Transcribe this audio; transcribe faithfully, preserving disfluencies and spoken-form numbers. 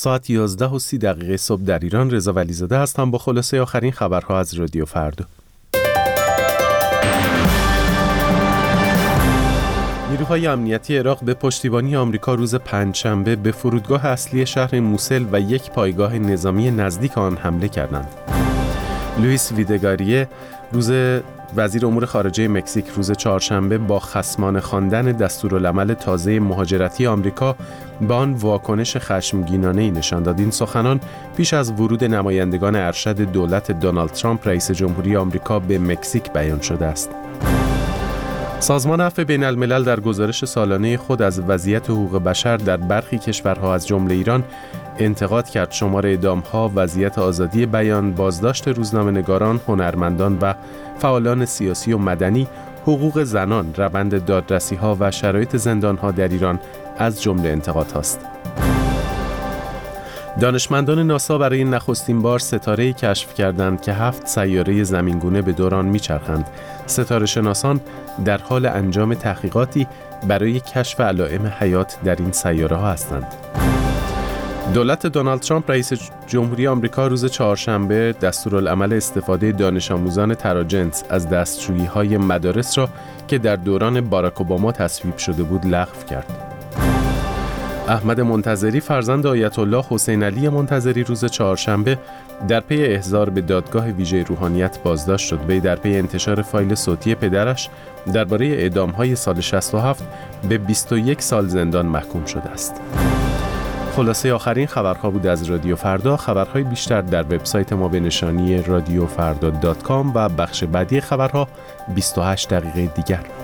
ساعت یازده و سی دقیقه صبح در ایران. رضا ولیزاده هستم با خلاصه آخرین خبرها از رادیو فردا. نیروهای امنیتی عراق به پشتیبانی آمریکا روز پنجشنبه به فرودگاه اصلی شهر موسل و یک پایگاه نظامی نزدیک آن حمله کردند. لوئیس ویدگاریه روز وزیر امور خارجه مکزیک روز چهارشنبه با خصمانه خواندن دستورالعمل تازه مهاجرتی آمریکا به آن واکنش خشمگینانه‌ای نشان داد. این سخنان پیش از ورود نمایندگان ارشد دولت دونالد ترامپ رئیس جمهوری آمریکا به مکزیک بیان شده است. سازمان عفو بین الملل در گزارش سالانه خود از وضعیت حقوق بشر در برخی کشورها از جمله ایران انتقاد کرد شمار اعدام‌ها، وضعیت آزادی بیان، بازداشت روزنامه‌نگاران، هنرمندان و فعالان سیاسی و مدنی، حقوق زنان، روند دادرسی‌ها و شرایط زندان‌ها در ایران از جمله انتقادهاست. دانشمندان ناسا برای نخستین بار ستاره‌ای کشف کردند که هفت سیاره زمینگونه به دوران می‌چرخند. ستاره شناسان در حال انجام تحقیقاتی برای کشف علائم حیات در این سیاره‌ها هستند. دولت دونالد ترامپ رئیس جمهوری آمریکا روز چهارشنبه دستورالعمل استفاده دانش آموزان تراجنس از دستشویی‌های مدارس را که در دوران باراک اوباما تصویب شده بود لغو کرد. احمد منتظری فرزند آیت الله حسین علی منتظری روز چهارشنبه در پی احضار به دادگاه ویژه روحانیت بازداشت شد. وی در پی انتشار فایل صوتی پدرش درباره اعدام‌های سال شصت و هفت به بیست و یک سال زندان محکوم شده است. خلاصه آخرین خبرها بود از رادیو فردا. خبرهای بیشتر در وبسایت ما به نشانی رادیو فردا دات کام و بخش بعدی خبرها بیست و هشت دقیقه دیگر.